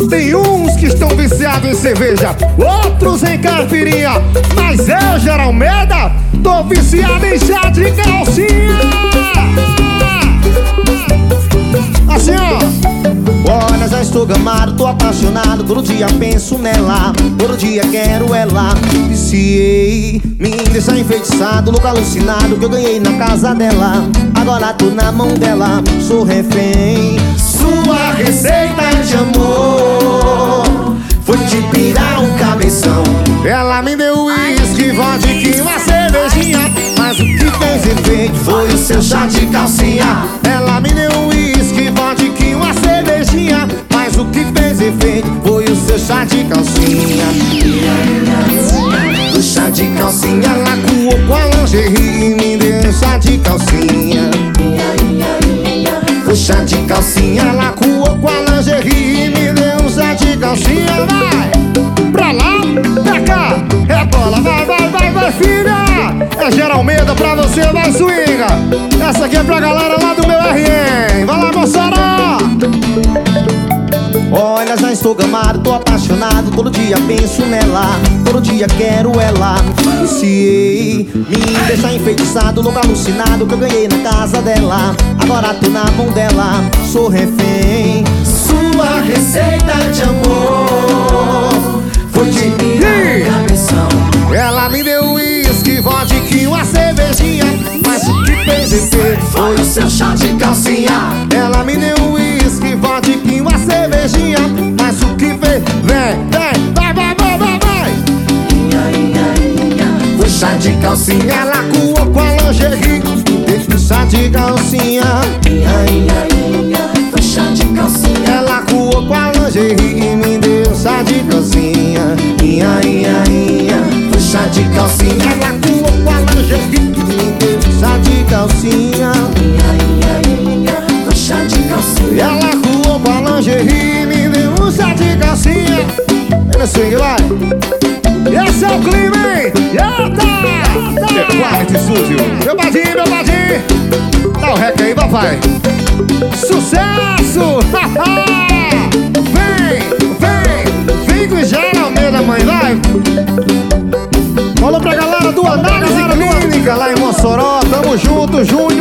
Tem uns que estão viciados em cerveja, outros em caipirinha, mas eu, Geralmeda, tô viciado em chá de calcinha. Assim, ó. Olha, já estou gamado, tô apaixonado. Todo dia penso nela, todo dia quero ela. Viciei, me deixa enfeitiçado, louco alucinado, que eu ganhei na casa dela. Agora tô na mão dela, sou refém. Sua receita de amor foi de pirar um cabeção. Ela me deu uísque, vodka e uma cervejinha, mas o que fez efeito foi o seu chá de calcinha. Ela me deu uísque, vodka e uma cervejinha, mas o que fez efeito foi o seu chá de calcinha. O chá de calcinha, ela coou com a lingerie e me deu chá de calcinha. O chá de calcinha, ela coou com a lingerie e me deu chá de calcinha. Vai, pra lá, pra cá, rebola, vai, filha. É Geralmeda pra você, vai, swinga. Essa aqui é pra galera lá do meu RN. Vai lá, Mossoró. Olha, já estou gamado, tô apaixonado, todo dia penso nela, todo dia quero ela. Viciei, me deixa enfeitiçado, louco alucinado, que eu ganhei na casa dela. Agora tô na mão dela, sou refém. Sua receita de amor foi de pirar um cabeção. Ela me deu uísque, vodka e uma cervejinha, mas o que fez efeito foi o seu chá de calcinha. Ela me deu uísque, vodka e uma cervejinha, mas o que fez... Vai. O chá de calcinha, ela coou com a lingerie, deixa o chá de calcinha. O chá de calcinha, ela coou com a lingerie e me deu chá de calcinha. O chá de calcinha, ela coou com a lingerie e me deu chá de calcinha. O chá de calcinha, ela coou com a lingerie e me deu um chá de calcinha. Vem no swing, vai. Esse é o clima, hein? Eita! Quarto sujo. Meu badinho. Dá o rec aí, papai. Sucesso! Vem com Geralmeda, mãe, vai. Falou pra galera do Análise Clínica lá em Mossoró. Tamo junto, Júnior.